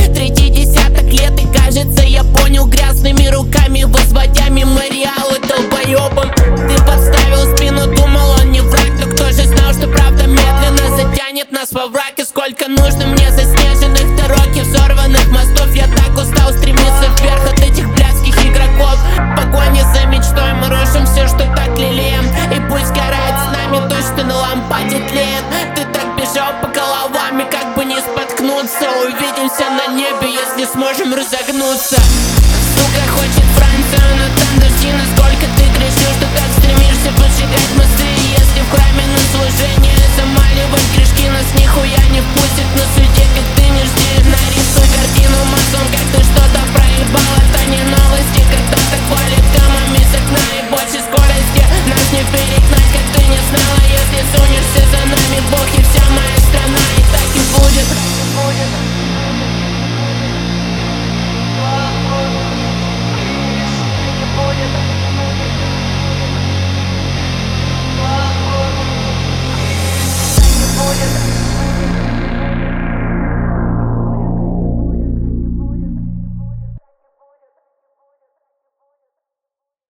третий десяток лет, и кажется, я понял, грязными руками возводя мемориалы долбоёбам. Ты подставил спину, думал, он не враг, но кто же знал, что правда медленно затянет нас во враг. И сколько нужно мне заснеженных дорог и взорванных мостов. Я так устал стремиться вверх от этих блядских игроков. В погоне за мечтой мы рушим все, что так лелеем. И пусть горает с нами то, что на лампаде тлеет. Ты так бежал по головам, и как бы не споткнуться. Увидимся на небе, если сможем разогнуться. Сука хочет